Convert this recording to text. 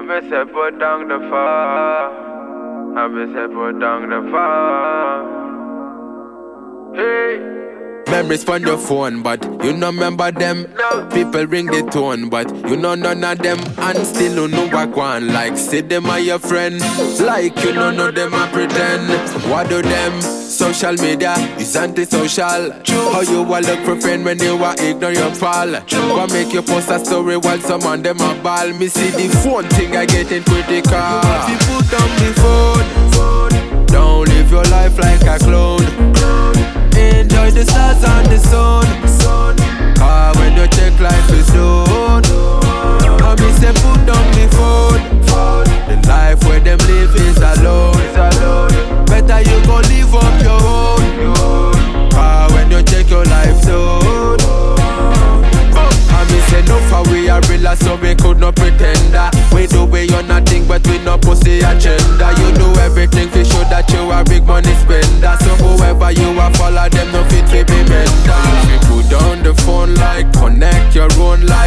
be say put down the phone. I be say put down the phone. Hey. Memories from your phone, but you no remember them. No. People ring the tone, but you know none of them. And still you know what one. Like say them are your friend. Like you don't know them I pretend. What do them? Social media is anti-social. How you will look for friend when you are ignore your pal. What make you post a story while someone them a ball. Me see the phone thing I getting critical. You put down the phone. Don't live your life like a clone. Enjoy the stars and the sun. When you take life is done. I me say put down the phone. The life where them live is alone. Better you go live up your own. When you take your life done. I me say no for we are real so we could not pretend that we do we on nothing but we no pussy agenda. You do everything to show that you are big money spender. So whoever you are follow them no fit to be mental. If you put down the phone like connect your own life.